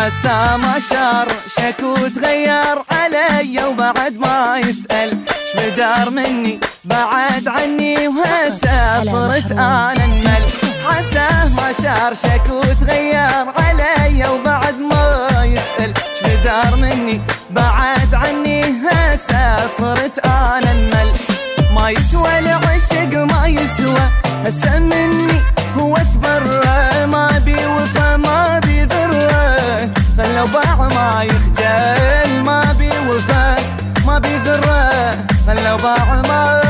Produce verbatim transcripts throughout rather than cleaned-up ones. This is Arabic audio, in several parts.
هسا ما شار شكو تغير علي وبعد ما يسأل شمدار مني بعد عني وهسا صرت انا النمل. حساه ما شار شكو تغير علي وبعد ما يسأل شمدار مني بعد عني هسا صرت انا النمل. ما يسوى العشق ما يسوى هسا مني هو تبرى ما بي وفا ما بي ذرة خلوا باع ما يخجل ما بي وفا ما بي ذرة خلوا باع ما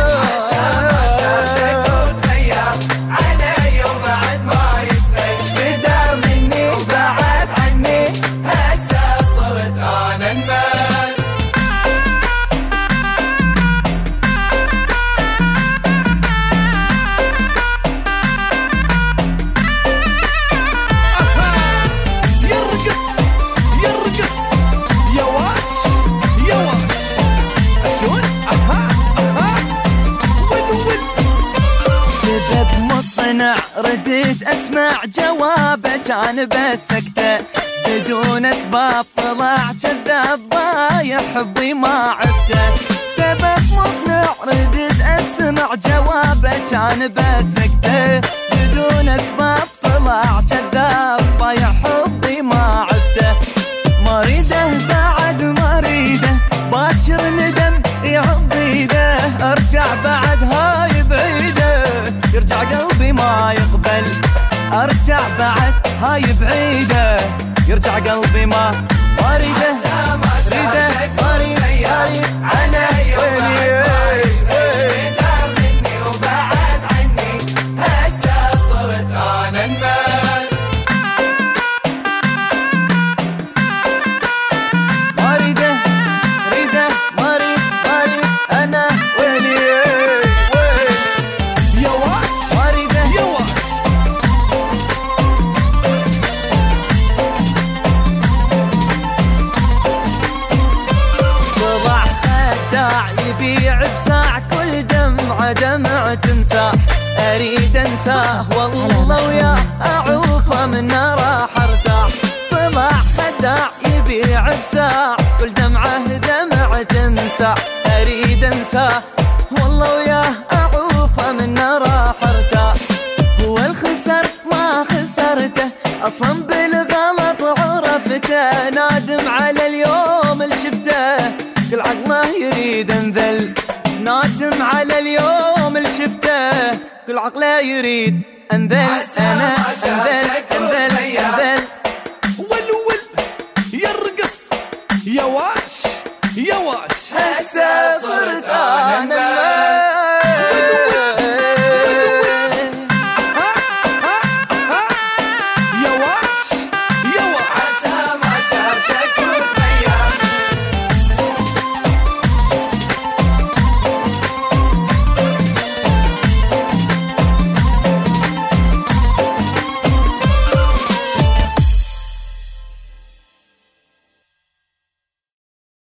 رديت اسمع جوابه كان بس سكته بدون اسباب طلع كذاب ضايع حبي ما عفته. سبب مقنع رديت اسمع جوابه كان بس سكته بدون اسباب طلع كذاب ضايع حبي ما عفته. ما ريده بعد ما ريده باكر ندم يعض ايده ارجع بعد هاي بعيده يرجع قلبي ما يقبل ارجع بعد هاي بعيده يرجع قلبي ما ما ريده ريده ما ريد انا ويلي دار مني وبعد عني هسه صرت انا النمل. ما ريده ريده ما ريد ما ريد انا ويلي يبيع بساع كل دمعة دمعة تمساح أريد أنساه والله وياه أعوفه منه راح أرتاح. طلع خداع يبيع بساع كل دمعة دمعة تمساح أريد أنساه والله وياه أعوفه منه راح أرتاح. هو الخسر ما خسرته أصلا بالغلط عرفته نادم على اليوم اللي شفته كل عقله يريد انذل نادم على اليوم اللي شفته كل عقله يريد انذل انا انذل انذل انذل ولول يرقص يا واش يا واش هسه صرت